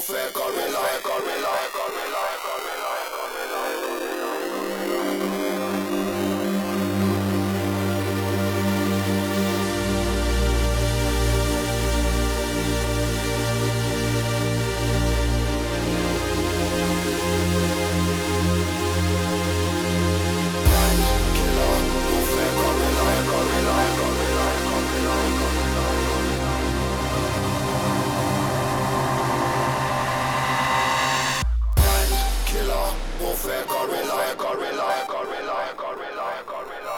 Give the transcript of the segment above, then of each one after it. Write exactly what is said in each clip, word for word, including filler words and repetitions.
warfare, gorilla, gorilla, gorilla, gorilla, warfare, gorilla, gorilla, gorilla, gorilla, gorilla,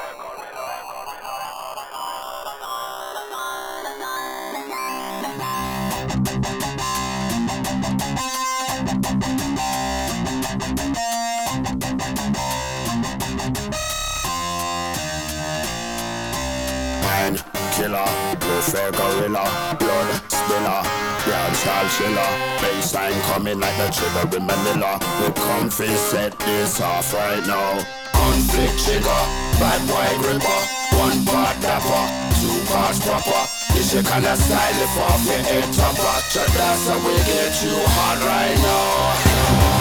man killer, warfare, gorilla, blood spiller, dancehall chiller, bassline coming like the trigger in Manila. We come fi set this off right now. Conflict trigger, bad boy gripper, one part dapper, two parts proper. This your kind of style if off your head topper. Check that's how we get you hot right now.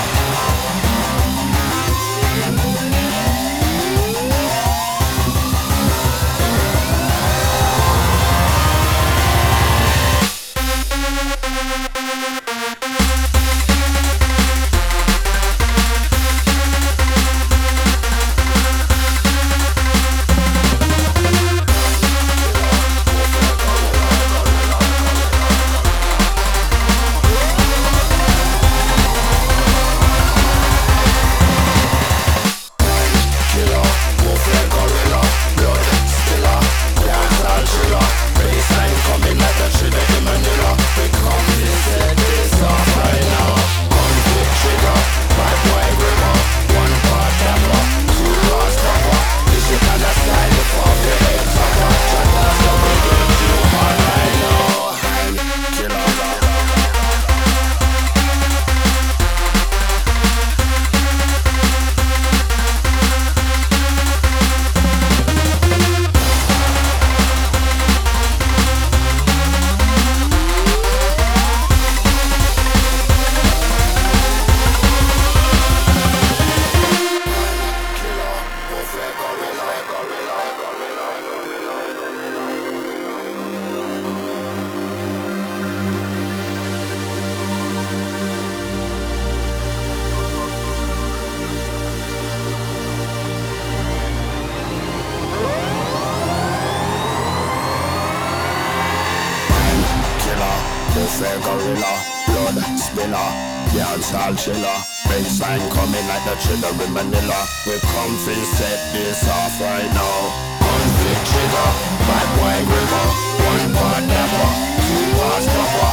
Warfare, gorilla, blood spiller, dancehall chiller, bassline coming like the trigger in Manila. We come fi set this off right now. Conflict trigger, bad boy gripper, one part dapper, two parts proper.